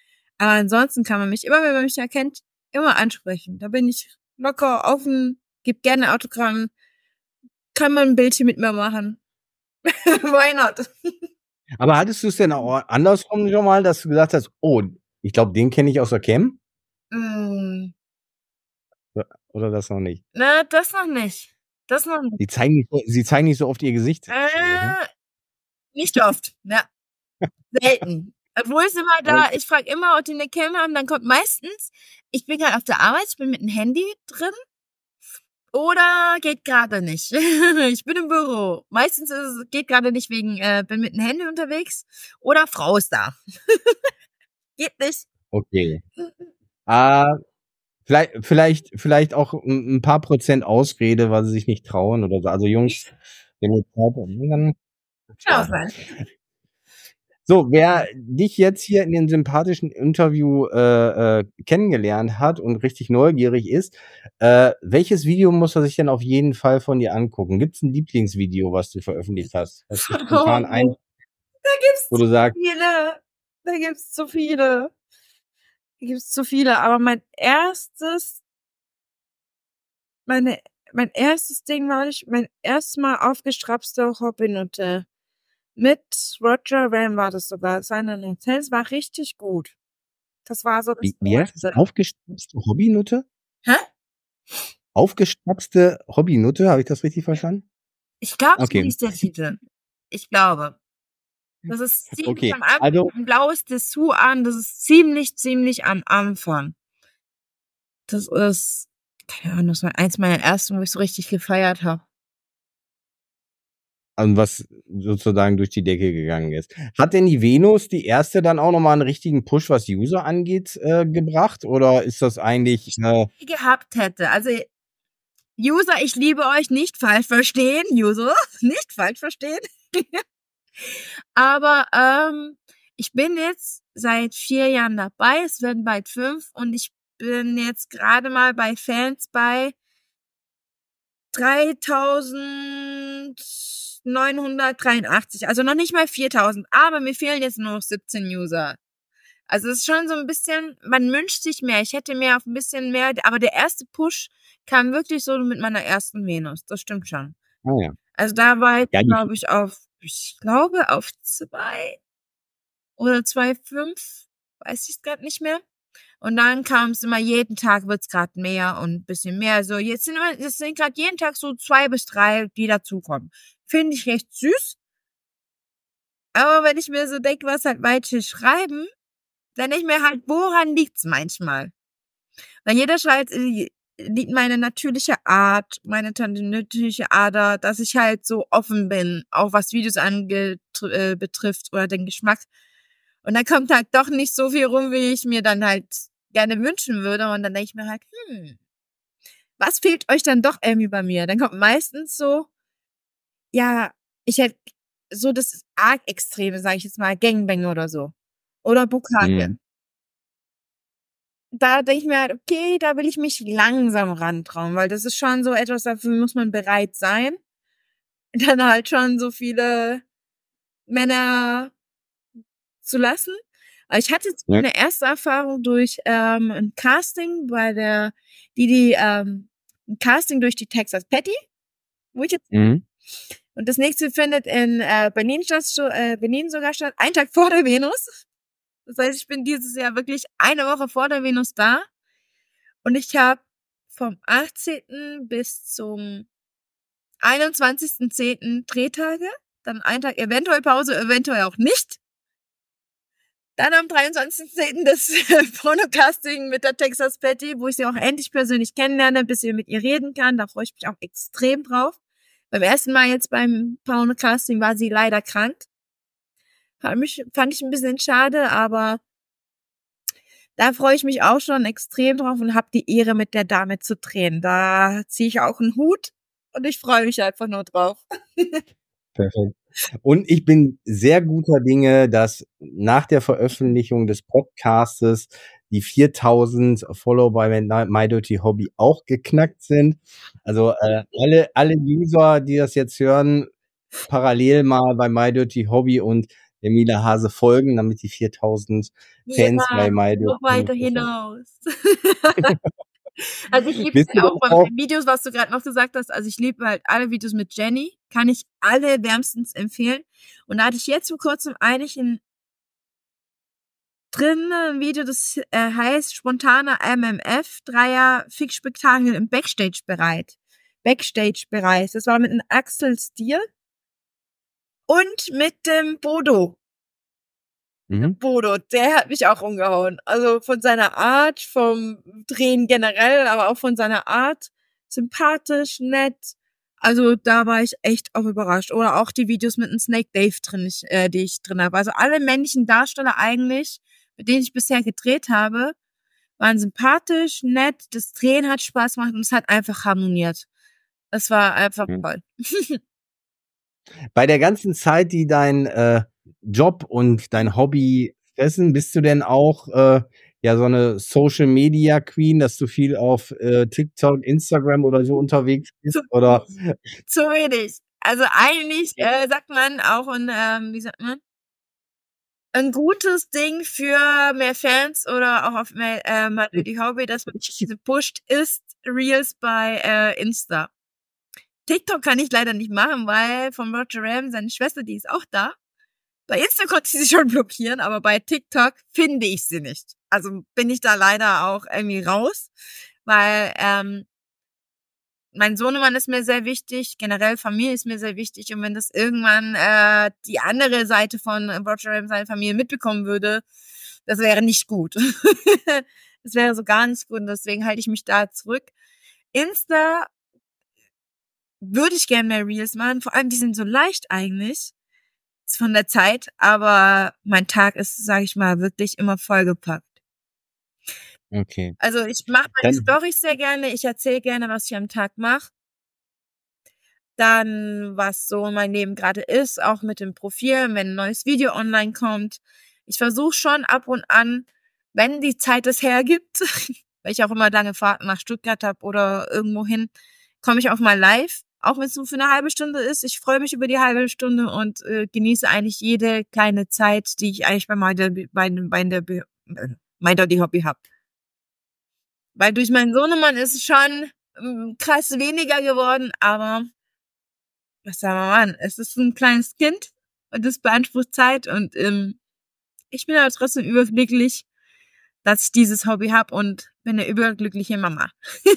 Aber ansonsten kann man mich immer, wenn man mich erkennt, immer ansprechen. Da bin ich locker, offen, gebe gerne Autogramm, kann man ein Bildchen mit mir machen. Why not? Aber hattest du es denn auch andersrum schon mal, dass du gesagt hast, oh, ich glaube, den kenne ich aus der Cam? Mm, Oder das noch nicht? na, das noch nicht. Das noch nicht. Die zeigen nicht, so- sie zeigen nicht so oft ihr Gesicht. Äh, nicht oft, ja. Selten. Obwohl es immer da, ich frage immer, ob die eine Cam haben, dann kommt meistens, ich bin gerade auf der Arbeit, ich bin mit dem Handy drin oder geht gerade nicht. Ich bin im Büro. Meistens ist es, geht gerade nicht wegen, äh, bin mit dem Handy unterwegs oder Frau ist da. Geht nicht. Okay. Ah, vielleicht, vielleicht, vielleicht auch ein, ein paar Prozent Ausrede, weil sie sich nicht trauen oder so. Also Jungs, wenn ihr Zeit habt, dann Kann auch sein. so, wer dich jetzt hier in dem sympathischen Interview äh, äh, kennengelernt hat und richtig neugierig ist, äh, welches Video muss er sich denn auf jeden Fall von dir angucken? Gibt's ein Lieblingsvideo, was du veröffentlicht hast? Hast du spontan ein, Da gibt's wo du zu sagst, viele. Da gibt's zu viele. Da gibt's zu viele. Aber mein erstes, meine, mein erstes Ding war ich, mein erstes Mal aufgestrapste Hobbynutte. Mit Roger Ram war das sogar. Seine Hotels war richtig gut. Das war so das wie, wie heißt das? erste. Aufgestapste Hobbynutte? Hä? Aufgestapste Hobbynutte, habe ich das richtig verstanden? Ich glaube, Okay. so hieß der Titel. Ich glaube. Das ist ziemlich Okay, am Anfang. also Ein blaues Dessous an. Das ist ziemlich, ziemlich am Anfang. Das ist, keine Ahnung, das war eins meiner ersten, wo ich so richtig gefeiert habe. also was sozusagen durch die Decke gegangen ist. Hat denn die Venus, die erste, dann auch nochmal einen richtigen Push, was User angeht, äh, gebracht? Oder ist das eigentlich... Äh, gehabt hätte. Also, User, ich liebe euch, nicht falsch verstehen. User, nicht falsch verstehen. Aber ähm, ich bin jetzt seit vier Jahren dabei. Es werden bald fünf. Und ich bin jetzt gerade mal bei Fans bei dreitausendneunhundertdreiundachtzig. Also noch nicht mal viertausend. Aber mir fehlen jetzt nur noch siebzehn User. Also es ist schon so ein bisschen, man wünscht sich mehr. Ich hätte mehr auf ein bisschen mehr, aber der erste Push kam wirklich so mit meiner ersten Venus. Das stimmt schon. ah ja. Also da war ich, Ja, die, glaube ich, auf, ich glaube, auf zwei oder zwei Komma fünf, weiß ich gerade nicht mehr. Und dann kam es immer, jeden Tag wird's gerade mehr und ein bisschen mehr. So, jetzt sind immer, jetzt sind gerade jeden Tag so zwei bis drei, die dazukommen. Finde ich recht süß. Aber wenn ich mir so denke, was halt manche schreiben, dann denke ich mir halt, woran liegt's manchmal? Weil jeder schreibt, äh, liegt meine natürliche Art, meine natürliche Ader, dass ich halt so offen bin, auch was Videos ange äh, betrifft oder den Geschmack. Und da kommt halt doch nicht so viel rum, wie ich mir dann halt gerne wünschen würde. Und dann denke ich mir halt, hm, was fehlt euch dann doch irgendwie bei mir? Dann kommt meistens so, ja, ich hätte so das arg Extreme, sage ich jetzt mal, Gangbang oder so. Oder Bukake. Mhm. Da denke ich mir halt, okay, da will ich mich langsam rantrauen, weil das ist schon so etwas, dafür muss man bereit sein. Dann halt schon so viele Männer zu lassen. Aber ich hatte jetzt Ja. meine erste Erfahrung durch ähm, ein Casting bei der, die die ähm, ein Casting durch die Texas Patty, wo ich jetzt Mhm. und das nächste findet in äh, Berlin statt, äh, Berlin sogar statt, einen Tag vor der Venus. Das heißt, ich bin dieses Jahr wirklich eine Woche vor der Venus da und ich habe vom achtzehnten bis zum einundzwanzigsten zehnten Drehtage, dann einen Tag eventuell Pause, eventuell auch nicht. Dann am dreiundzwanzigsten zehnten das Porno-Casting mit der Texas Patty, wo ich sie auch endlich persönlich kennenlerne, bis sie mit ihr reden kann. Da freue ich mich auch extrem drauf. Beim ersten Mal jetzt beim Porno-Casting war sie leider krank. Fand, mich, fand ich ein bisschen schade, aber da freue ich mich auch schon extrem drauf und habe die Ehre, mit der Dame zu drehen. Da ziehe ich auch einen Hut und ich freue mich einfach nur drauf. Perfekt. Und ich bin sehr guter Dinge, dass nach der Veröffentlichung des Podcastes die viertausend Follower bei My Dirty Hobby auch geknackt sind. Also äh, alle alle User, die das jetzt hören, parallel mal bei My Dirty Hobby und Emilia Hase folgen, damit die viertausend Fans Ja, bei My noch Dirty weiter Hobby bekommen. hinaus. Also, ich liebe es Bist du ja auch denn bei auch meinen Videos, was du grad noch gesagt hast. Also, ich liebe halt alle Videos mit Jenny. Kann ich alle wärmstens empfehlen. Und da hatte ich jetzt vor Kurzem eigentlich 'n drin 'n Video, das, äh, heißt spontaner M M F, Dreier Fix-Spektakel im Backstage-Bereit Backstage-Bereich. Das war mit 'm Axel Stier und mit dem Bodo. Der Mhm. Bodo, der hat mich auch umgehauen. Also, von seiner Art, vom Drehen generell, aber auch von seiner Art. Sympathisch, nett. Also, da war ich echt auch überrascht. Oder auch die Videos mit 'm Snake Dave drin ich äh, die ich drin habe. Also, alle männlichen Darsteller eigentlich, mit denen ich bisher gedreht habe, waren sympathisch, nett, das Drehen hat Spaß gemacht und es hat einfach harmoniert. Es war einfach Mhm. toll. Bei der ganzen Zeit, die dein, äh, Job und dein Hobby fressen, bist du denn auch, äh, ja, so 'ne Social Media Queen, dass du viel auf, äh, TikTok, Instagram oder so unterwegs bist, Zu oder? wenig, zu wenig. Also, eigentlich, äh, sagt man auch 'n, ähm wie sagt man? 'N gutes Ding für mehr Fans oder auch auf mehr, äh, My Dirty Hobby, dass man diese pusht, ist Reels bei, äh, Insta. TikTok kann ich leider nicht machen, weil von Roger Ram, seine Schwester, die ist auch da. Bei Insta konnte ich sie schon blockieren, aber bei TikTok finde ich sie nicht. Also, bin ich da leider auch irgendwie raus, weil, ähm mein Sohnemann ist mir sehr wichtig, generell Familie ist mir sehr wichtig und wenn das irgendwann, äh, die andere Seite von Roger Ram, seine Familie mitbekommen würde, das wäre nicht gut. Das wäre so gar nicht gut und deswegen halte ich mich da zurück. Insta würde ich gern mehr Reels machen, vor allem die sind so leicht eigentlich von der Zeit, aber mein Tag ist, sage ich mal, wirklich immer vollgepackt. Okay. Also, ich mache meine Dann Storys sehr gerne, ich erzähle gerne, was ich am Tag mache. Dann, was so mein Leben grade ist, auch mit dem Profil, wenn 'n neues Video online kommt. Ich versuche schon ab und an, wenn die Zeit es hergibt, weil ich auch immer lange Fahrten nach Stuttgart habe oder irgendwohin, komme ich auch mal live, auch wenn's nur für 'ne halbe Stunde ist. Ich freue mich über die halbe Stunde und, äh, genieße eigentlich jede kleine Zeit, die ich eigentlich bei My Dirty bei bei der be äh, My Dirty Hobby habe. Weil durch meinen Sohnemann ist es schon, hm, krass weniger geworden, aber was soll man machen? Es ist 'n kleines Kind und das beansprucht Zeit und, ähm, ich bin aber trotzdem überglücklich, dass ich dieses Hobby habe und bin 'ne überglückliche Mama.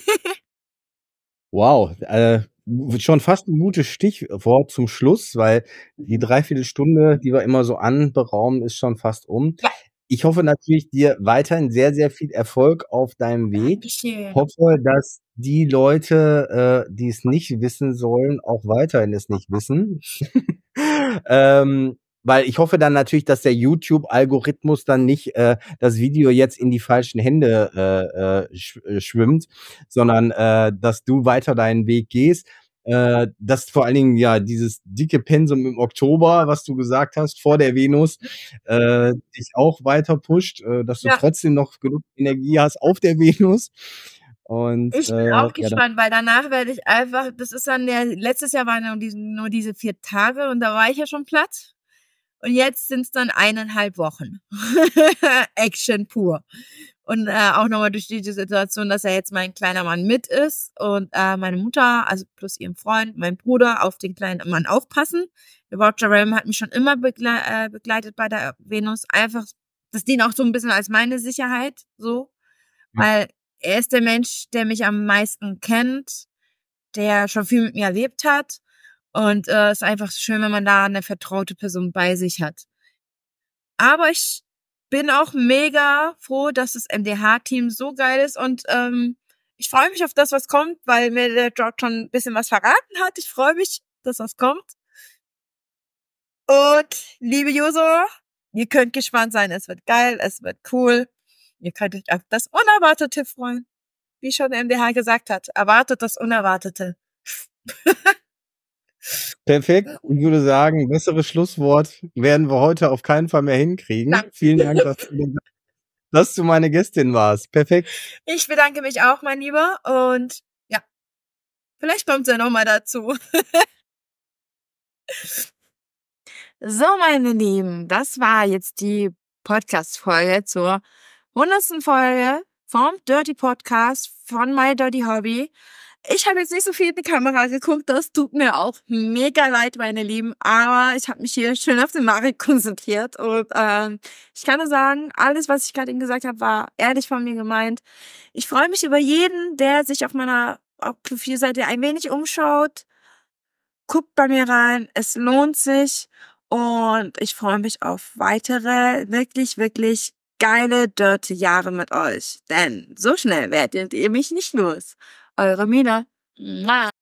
Wow, äh, schon fast 'n gutes Stichwort zum Schluss, weil die dreiviertel Stunde, die wir immer so anberaumen, ist schon fast um. Ja. Ich hoffe natürlich dir weiterhin sehr, sehr viel Erfolg auf deinem Weg. Dankeschön. Hoffe, dass die Leute, äh, die es nicht wissen sollen, auch weiterhin es nicht wissen. Ähm, weil ich hoffe dann natürlich, dass der YouTube-Algorithmus dann nicht, äh, das Video jetzt in die falschen Hände, äh, äh, sch äh, schwimmt, sondern, äh, dass du weiter deinen Weg gehst. Äh, dass vor allen Dingen, ja, dieses dicke Pensum im Oktober, was du gesagt hast, vor der Venus, äh, dich auch weiter pusht, äh, dass du Ja. trotzdem noch genug Energie hast auf der Venus. Und, Ich bin äh, auch ja, da gespannt, weil danach werde ich einfach das ist dann ja letztes Jahr waren ja nur diese nur diese vier Tage und da war ich ja schon platt. Und jetzt sind's dann eineinhalb Wochen. Action pur. Und, äh, auch noch mal durch die die Situation, dass ja jetzt mein kleiner Mann mit ist und, äh, meine Mutter, also plus ihren Freund, mein Bruder auf den kleinen Mann aufpassen. Roger Ram hat mich schon immer beglei äh, begleitet bei der Venus. Einfach das dient auch so 'n bisschen als meine Sicherheit so, Ja. weil er ist der Mensch, der mich am meisten kennt, der schon viel mit mir erlebt hat und, äh, ist einfach schön, wenn man da 'ne vertraute Person bei sich hat. Aber ich bin auch mega froh, dass das M D H-Team so geil ist und, ähm, ich freue mich auf das, was kommt, weil mir der George schon 'n bisschen was verraten hat. Ich freue mich, dass was kommt. Und liebe User, ihr könnt gespannt sein. Es wird geil, es wird cool. Ihr könnt euch auf das Unerwartete freuen. Wie schon M D H gesagt hat: „Erwartet das Unerwartete.“ Perfekt. Ich würde sagen, besseres Schlusswort werden wir heute auf keinen Fall mehr hinkriegen. Danke. Vielen Dank, dass du dass du meine Gästin warst. Perfekt. Ich bedanke mich auch, mein Lieber, und ja, vielleicht kommt's ja noch mal dazu. So, meine Lieben, das war jetzt die Podcast-Folge zur hundertsten Folge vom Dirty Podcast von My Dirty Hobby. Ich habe jetzt nicht so viel in die Kamera geguckt, das tut mir auch mega leid, meine Lieben, aber ich habe mich hier schön auf den Marek konzentriert und ähm, ich kann nur sagen, alles, was ich gerade eben gesagt habe, war ehrlich von mir gemeint. Ich freue mich über jeden, der sich auf meiner auf Profilseite ein wenig umschaut. Guckt bei mir rein, es lohnt sich und ich freue mich auf weitere, wirklich, wirklich geile, dirty Jahre mit euch. Denn so schnell werdet ihr mich nicht los. Eure Mina. Mua.